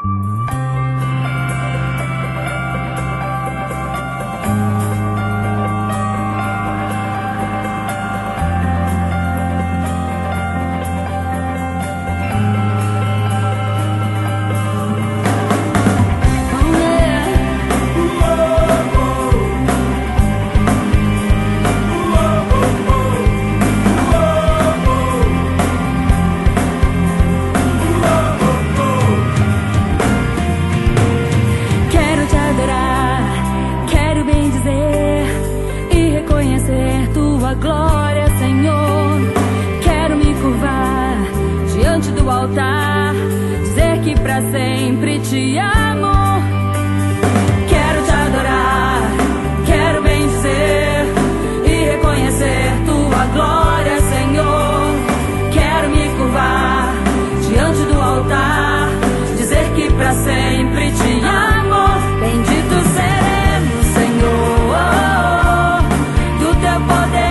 Glória, Senhor, quero me curvar diante do altar, dizer que pra sempre te amo. Quero te adorar, quero bem dizer e reconhecer tua glória, Senhor. Quero me curvar diante do altar, dizer que pra sempre te amo. Bendito seremos, Senhor, do teu poder.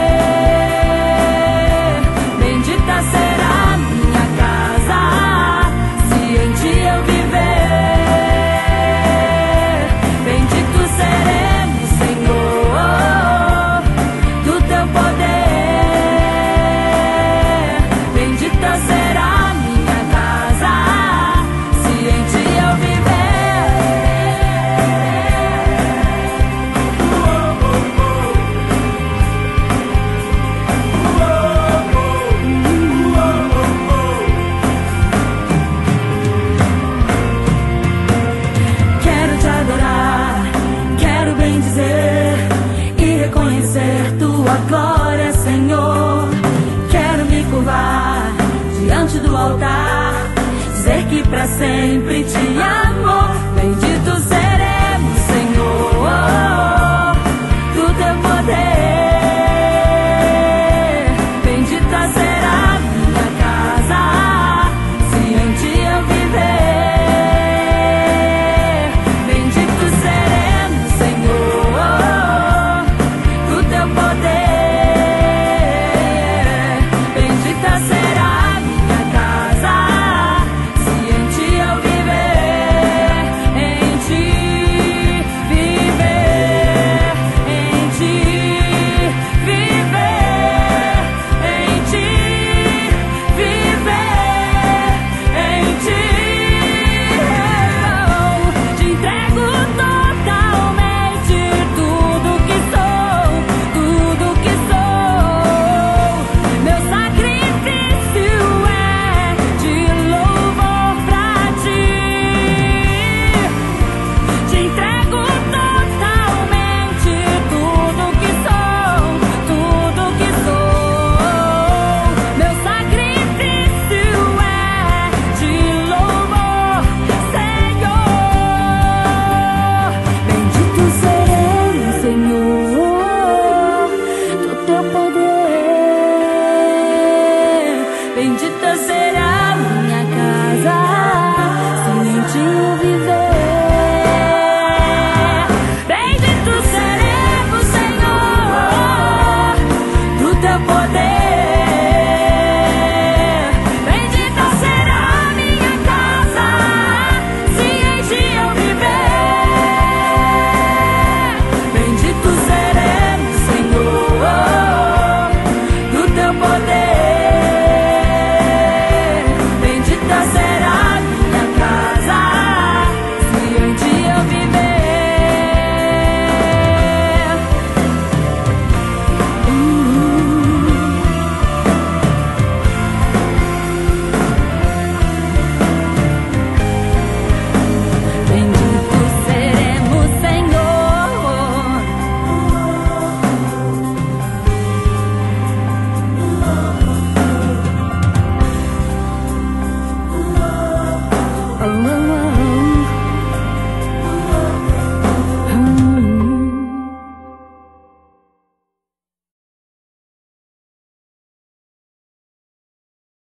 Tua glória, Senhor, quero me curvar diante do altar, dizer que pra sempre te amo. Bendito seremos, Senhor, do teu poder. Bendita será minha casa, se em ti eu viver. Bendito seremos, Senhor, do teu poder. Bendita seja